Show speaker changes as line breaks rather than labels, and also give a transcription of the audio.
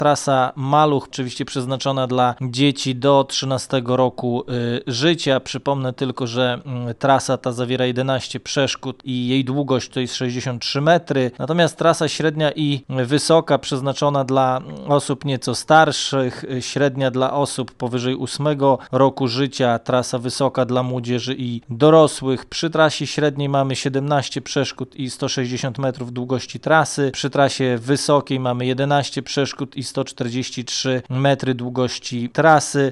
trasa Maluch, oczywiście przeznaczona dla dzieci do 13 roku życia. Przypomnę tylko, że trasa ta zawiera 11 przeszkód i jej długość to jest 63 metry. Natomiast trasa średnia i wysoka przeznaczona dla osób nieco starszych, średnia dla osób powyżej 8 roku życia, trasa wysoka dla młodzieży i dorosłych. Przy trasie średniej mamy 17 przeszkód i 160 metrów długości trasy. Przy trasie wysokiej mamy 11 przeszkód i 143 metry długości trasy.